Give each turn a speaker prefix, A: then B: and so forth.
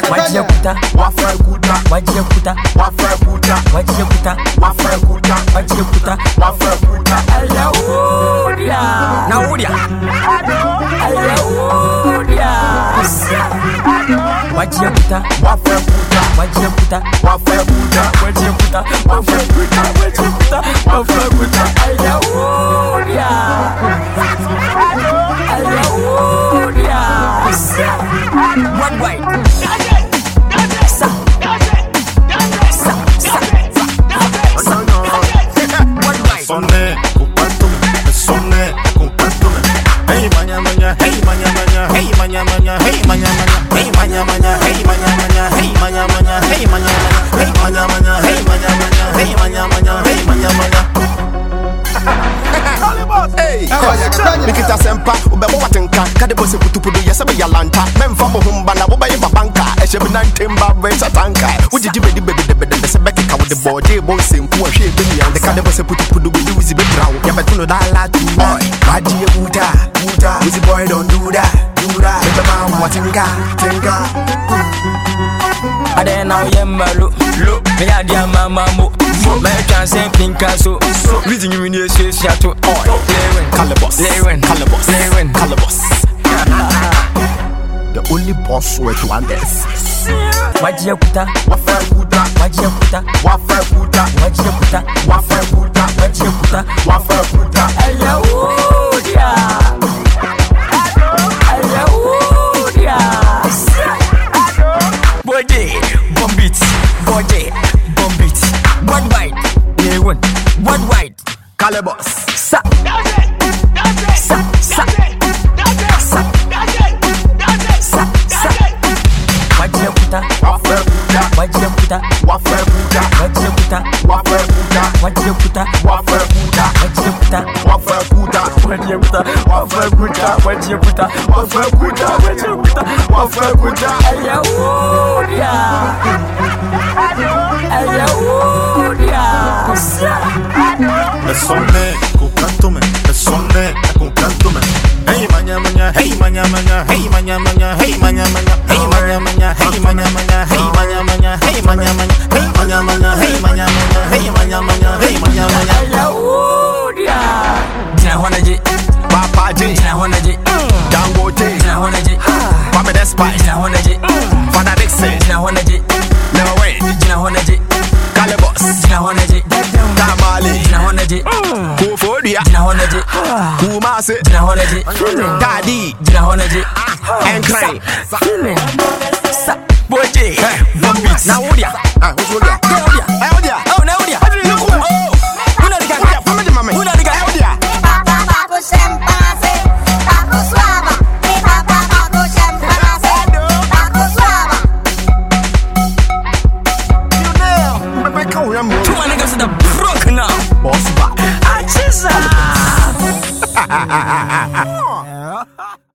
A: Wajiakuta,
B: Wafakuta,
A: Wajiakuta,
B: Wafakuta,
A: Wajiakuta,
B: Wafakuta,
A: Wajiakuta,
B: Wafakuta.
A: Ayaudia, Naudia, Ayaudia, Wajiakuta,
B: Wafakuta,
A: Wajiakuta,
B: Wafakuta,
A: Wajiakuta, Wajiakuta, Wajiakuta, Wajiakuta, Ayaudia, Ayaudia, one way.
B: Sonne, compartome, sonne, compartome. Hey maña maña, hey maña maña, hey maña maña, hey maña maña, hey maña maña, hey maña maña, hey maña maña, hey maña maña, hey maña maña, hey maña maña, hey maña maña, hey maña maña. Hey, Nikita Sempa, Ubebo Watenka, Kadebose Putupudu, Yasabe Yalanta, Memfabo Humbana, Ubaye Babanka, Eshebinan Timba, Racer Tanka, would you baby the Sebeka with the body, boys in poor shape, and the Kadebose Putupudu with the Wizzy Brown, Yabatuno Dala to boy, Baji Buta, Wizzy boy don't do that, the man Watenka, Tenka.
A: I then now Yamalu, look, me a dear mamma, my chance and Pinkaso, reading you in the Shato,
B: Calabos,
A: Lewin.
B: The only boss were to Andes.
A: Wajiakuta,
B: Wafakuta,
A: Wajiakuta,
B: Wafakuta,
A: Wajiakuta,
B: Wafakuta,
A: Wajiakuta,
B: Wafakuta.
A: Ayaudia, Ayaudia, Body, Bombit, one white, Lewin, one white,
B: Calabos.
A: Sa. Wajiakuta,
B: Wafakuta,
A: Wajiakuta,
B: Wafakuta,
A: Wajiakuta,
B: Wafakuta,
A: Wajiakuta,
B: Wafakuta,
A: Wajiakuta,
B: Wafakuta,
A: Wajiakuta, Wajiakuta, Wajiakuta, Wajiakuta, Wajiakuta, Wajiakuta, Ayaudia, Ayaudia.
B: the sonne, compartome, the sonne, compartome. Hey maña maña, hey maña maña, hey maña maña, hey maña maña, hey maña maña, hey maña maña, hey maña maña, hey maña maña, hey maña maña, hey maña maña, hey maña maña, hey maña maña.
A: Ayaudia, Jina Honaji,
B: Papa J,
A: Jina Honaji,
B: Dangote,
A: Jina Honaji,
B: Kwame Despite,
A: Jina Honaji,
B: Father Dixon,
A: Jina Honaji,
B: Never Wait,
A: Jina Honaji,
B: Calabos,
A: Jina Honaji,
B: Tamale,
A: Jina Honaji,
B: Kufodia,
A: Jina Honaji,
B: Kumase,
A: Jina Honaji,
B: Daddy,
A: Jina Honaji,
B: and Cry.
A: Boje, Bombit,
B: Naudia, who's Naudia?
A: Naudia,
B: Naudia,
A: oh Naudia, una de
B: Naudia, come to mama.
A: una de
B: Naudia.
A: Two my niggas in the broke now.
B: Boss back.
A: I just